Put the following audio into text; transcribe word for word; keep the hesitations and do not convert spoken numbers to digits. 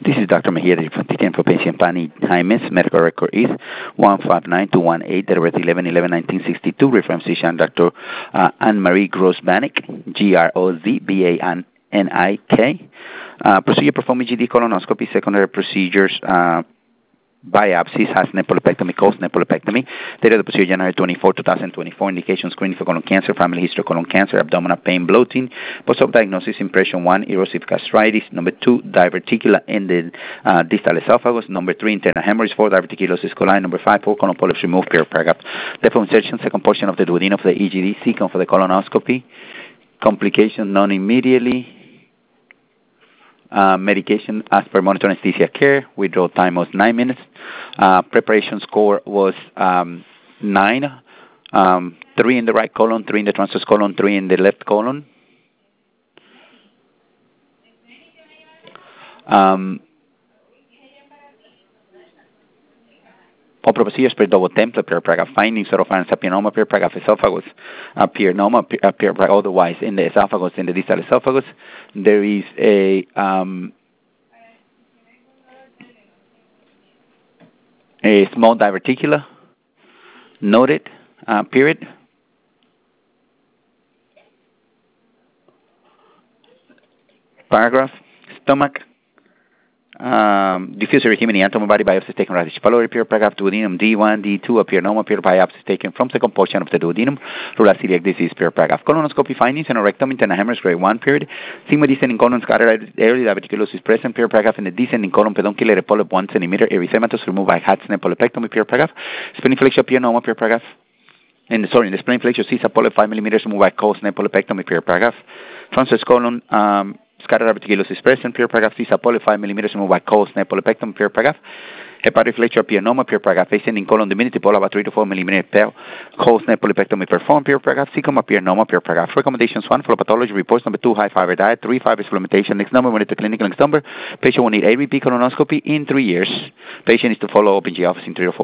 This is Doctor Mejia from T T N for patient Pani Jaimes. Medical record is one five nine two one eight, date of birth eleven eleven nineteen sixty-two. Reference physician Doctor Uh, Anne-Marie Grosbanik, G R O Z B A N I K. Uh, procedure performed G D colonoscopy. Secondary procedures, uh, biopsies, has nephrolepectomy, caused nephrolepectomy. Date of the procedure January twenty-fourth, twenty twenty-four. Indication screening for colon cancer, family history of colon cancer, abdominal pain, bloating. Post-op diagnosis, impression one, erosive gastritis. Number two, diverticula in the uh, distal esophagus. Number three, internal hemorrhage. Four, diverticulosis coli. Number five, four colon polyps removed, pure paragraph. Depth insertion, second portion of the duodenum of the E G D. Second for the colonoscopy. Complication, none immediately. Uh, medication as per monitor anesthesia care. Withdrawal time was nine minutes. Uh, preparation score was um, nine. Um, three in the right colon, three in the transverse colon, three in the left colon. Um, Opera procedures per double template, per paragraph findings, oropharynx, apianoma, per paragraph esophagus, apianoma, per otherwise in the esophagus, in the distal esophagus. There is a um, a small diverticula noted, uh, period. Paragraph, stomach. Um, diffuse erythema antibody biopsy taken right pylori, pure paragraph duodenum D one, D two, a piernoma, pure biopsy taken from second portion of the duodenum, rural celiac disease, pure paragraph. Colonoscopy findings and rectum internal hemorrhage grade one, period. Sigma descending colon scattered early diverticulosis present, pure paragraph. In the descending colon pedunculated polyp one centimeter, erythematous removed by Hatch nephrolepectomy, pure paragraph. Spleen inflection piernoma, pure paragraph. In the, sorry, in the spleen inflection Caesar polyp five millimeters removed by Coast nephrolepectomy, pure paragraph. Transverse colon, um, scattered diverticulosis present, pure paragraph. Caesar polyp five millimeters removed by Coast nephrolepectomy, pure paragraph. Hepatic flexure piernoma, pure paragraph. Ascending colon diminutive polyp about three to four millimeters per Coast nephrolepectomy performed, pure paragraph. Cecoma piernoma, pure paragraph. Recommendations: one, for pathology reports. Number two, high fiber diet. Three, fiber supplementation. Next number, monitor clinical. Next number, patient will need a repeat colonoscopy in three years. Patient is to follow up in G office in three or four.